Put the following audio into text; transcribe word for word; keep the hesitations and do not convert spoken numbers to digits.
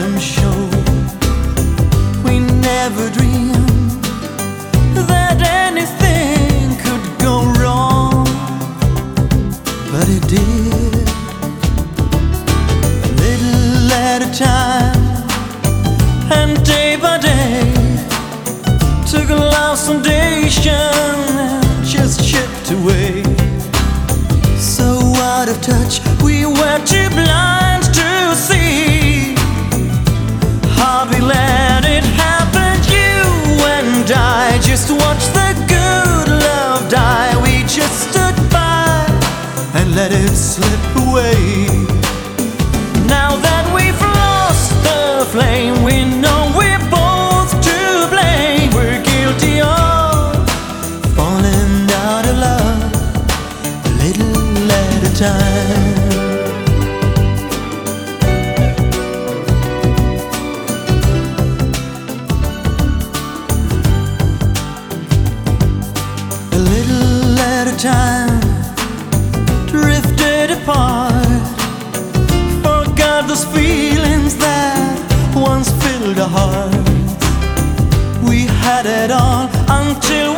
them show. We never dreamed that anything could go wrong, but it did. A little at a time, and day by day, took a lost foundation and just chipped away. So out of touch, we were too blind to see how we let it happen. You and I just watched the good love die. We just stood by and let it slip away. Now that we've lost the flame, we know we're both to blame. We're guilty of falling out of love a little at a time. A little at a time, drifted apart, forgot those feelings that once filled our hearts. We had it all until